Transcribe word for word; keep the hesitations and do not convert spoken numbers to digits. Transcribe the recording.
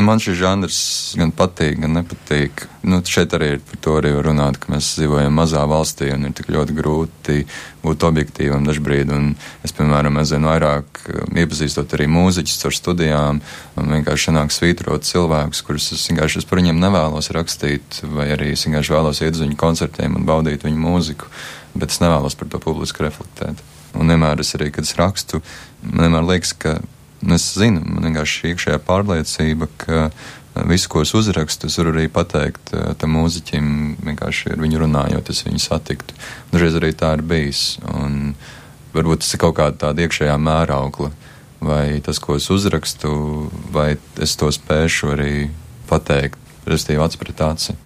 man šis žanrs gan patīk, gan nepatīk. Nu, šeit arī ir par to arī runāt, ka mēs dzīvojam mazā valstī un ir tik ļoti grūti būt objektīvam dažbrīd. Un es, piemēram, aizvien vairāk iepazīstot arī mūziķus ar studijām un vienkārši sanāk svītrot cilvēkus, kurus es vienkārši es par viņiem nevēlos rakstīt, vai arī es vienkārši vēlos iet uz viņu koncertiem un baudīt viņu mūziku, bet es nevēlos par to publiski reflektēt. Un vienmēr es arī, kad es rakstu, man vienmēr liekas, ka es zinu, man vienkārši iekšējā pārliecība, ka visu, ko es uzrakstu, es varu arī pateikt tam mūziķim, vienkārši ar viņu runājot, es viņu satiktu. Dažreiz arī tā ir bijis, un varbūt tas ir kaut kāda tāda iekšējā mēraukla, vai tas, ko es uzrakstu, vai es to spēšu arī pateikt, restīvi acs pret aci.